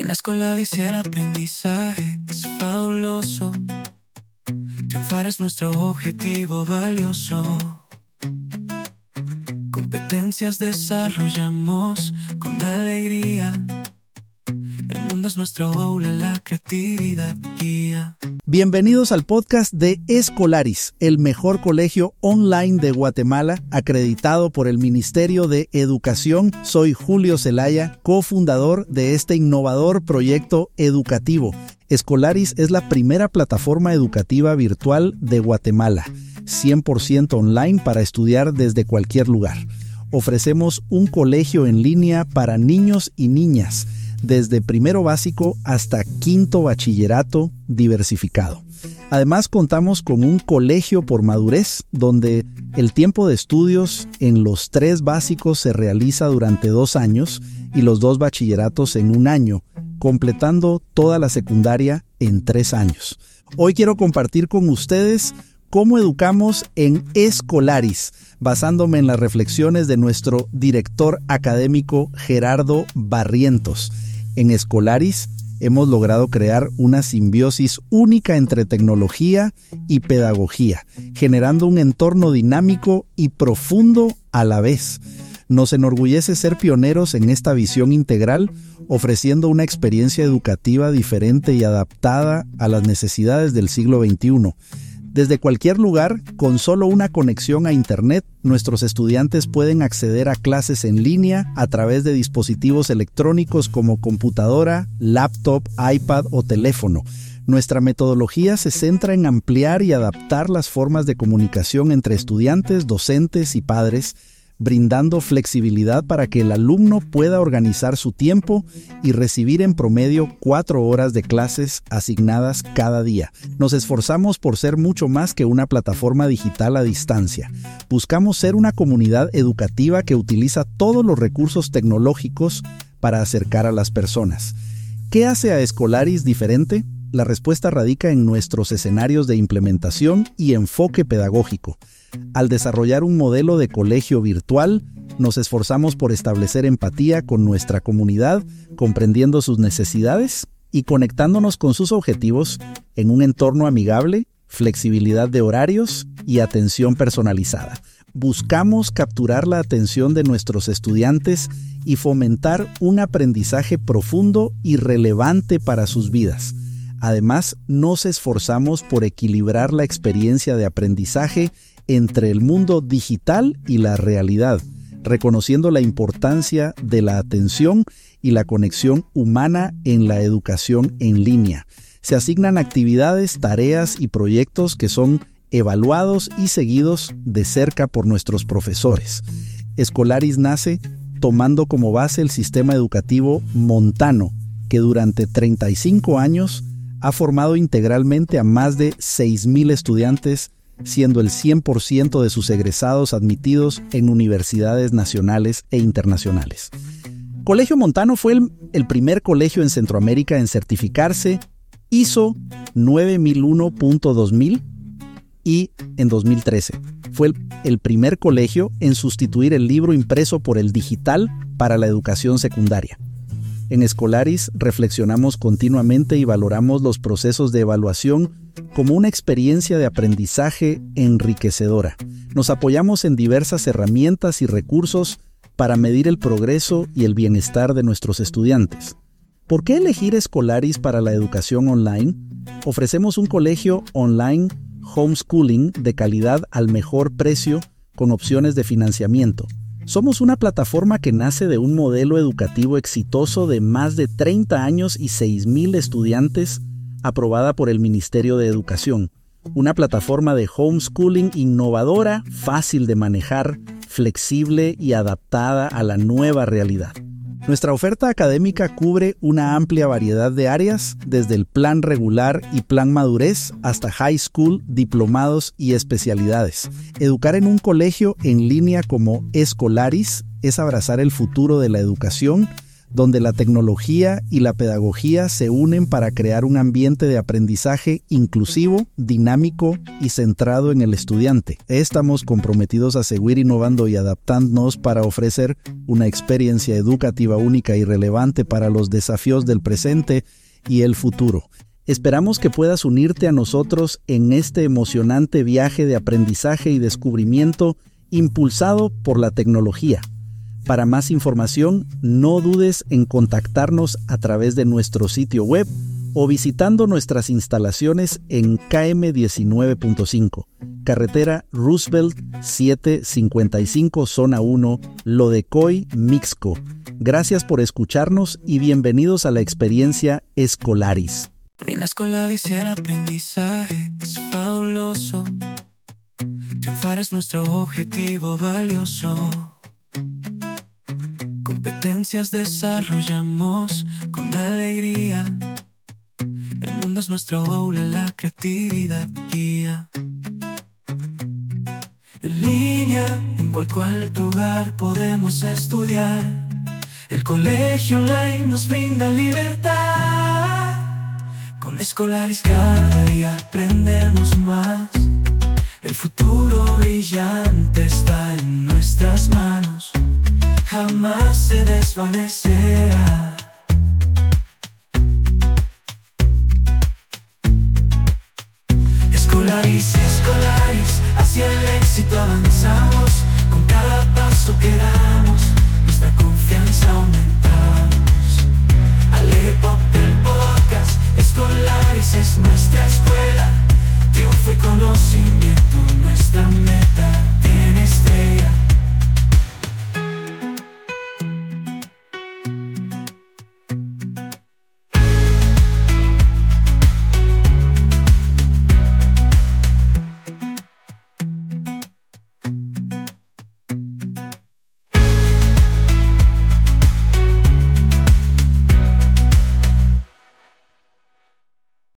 La escuela dice el aprendizaje es fabuloso. Triunfar es nuestro objetivo valioso. Competencias desarrollamos con alegría. El mundo es nuestro aula, la creatividad guía. Bienvenidos al podcast de Escolaris, el mejor colegio online de Guatemala, acreditado por el Ministerio de Educación. Soy Julio Zelaya, cofundador de este innovador proyecto educativo. Escolaris es la primera plataforma educativa virtual de Guatemala, 100% online para estudiar desde cualquier lugar. Ofrecemos un colegio en línea para niños y niñas, desde primero básico hasta quinto bachillerato diversificado. Además, contamos con un colegio por madurez, donde el tiempo de estudios en los 3 básicos se realiza durante 2 años y los 2 bachilleratos en 1 año, completando toda la secundaria en 3 años. Hoy quiero compartir con ustedes cómo educamos en Escolaris, basándome en las reflexiones de nuestro director académico Gerardo Barrientos. En Escolaris hemos logrado crear una simbiosis única entre tecnología y pedagogía, generando un entorno dinámico y profundo a la vez. Nos enorgullece ser pioneros en esta visión integral, ofreciendo una experiencia educativa diferente y adaptada a las necesidades del siglo XXI. Desde cualquier lugar, con solo una conexión a Internet, nuestros estudiantes pueden acceder a clases en línea a través de dispositivos electrónicos como computadora, laptop, iPad o teléfono. Nuestra metodología se centra en ampliar y adaptar las formas de comunicación entre estudiantes, docentes y padres, brindando flexibilidad para que el alumno pueda organizar su tiempo y recibir en promedio 4 horas de clases asignadas cada día. Nos esforzamos por ser mucho más que una plataforma digital a distancia. Buscamos ser una comunidad educativa que utiliza todos los recursos tecnológicos para acercar a las personas. ¿Qué hace a Escolaris diferente? La respuesta radica en nuestros escenarios de implementación y enfoque pedagógico. Al desarrollar un modelo de colegio virtual, nos esforzamos por establecer empatía con nuestra comunidad, comprendiendo sus necesidades y conectándonos con sus objetivos en un entorno amigable, flexibilidad de horarios y atención personalizada. Buscamos capturar la atención de nuestros estudiantes y fomentar un aprendizaje profundo y relevante para sus vidas. Además, nos esforzamos por equilibrar la experiencia de aprendizaje entre el mundo digital y la realidad, reconociendo la importancia de la atención y la conexión humana en la educación en línea. Se asignan actividades, tareas y proyectos que son evaluados y seguidos de cerca por nuestros profesores. Escolaris nace tomando como base el sistema educativo montano, que durante 35 años ha formado integralmente a más de 6,000 estudiantes, siendo el 100% de sus egresados admitidos en universidades nacionales e internacionales. Colegio Montano fue el primer colegio en Centroamérica en certificarse ISO 9001.2000 y en 2013 fue el primer colegio en sustituir el libro impreso por el digital para la educación secundaria. En Escolaris reflexionamos continuamente y valoramos los procesos de evaluación como una experiencia de aprendizaje enriquecedora. Nos apoyamos en diversas herramientas y recursos para medir el progreso y el bienestar de nuestros estudiantes. ¿Por qué elegir Escolaris para la educación online? Ofrecemos un colegio online homeschooling de calidad al mejor precio con opciones de financiamiento. Somos una plataforma que nace de un modelo educativo exitoso de más de 30 años y 6,000 estudiantes, aprobada por el Ministerio de Educación. Una plataforma de homeschooling innovadora, fácil de manejar, flexible y adaptada a la nueva realidad. Nuestra oferta académica cubre una amplia variedad de áreas, desde el plan regular y plan madurez hasta high school, diplomados y especialidades. Educar en un colegio en línea como Escolaris es abrazar el futuro de la educación, donde la tecnología y la pedagogía se unen para crear un ambiente de aprendizaje inclusivo, dinámico y centrado en el estudiante. Estamos comprometidos a seguir innovando y adaptándonos para ofrecer una experiencia educativa única y relevante para los desafíos del presente y el futuro. Esperamos que puedas unirte a nosotros en este emocionante viaje de aprendizaje y descubrimiento impulsado por la tecnología. Para más información, no dudes en contactarnos a través de nuestro sitio web o visitando nuestras instalaciones en KM19.5, carretera Roosevelt 755, zona 1, Lodecoy, Mixco. Gracias por escucharnos y bienvenidos a la experiencia Escolaris. En la escuela hiciera aprendizaje es fabuloso. Triunfar es nuestro objetivo valioso. Competencias desarrollamos con alegría. El mundo es nuestro aula, la creatividad guía. En línea, en cualquier lugar podemos estudiar. El colegio online nos brinda libertad. Con Escolaris cada día aprendemos más. El futuro brillante está en nuestras manos. Jamás se desvanecerá. Escolaris, Escolaris, hacia el éxito avanzamos. Con cada paso que damos, nuestra confianza aumenta.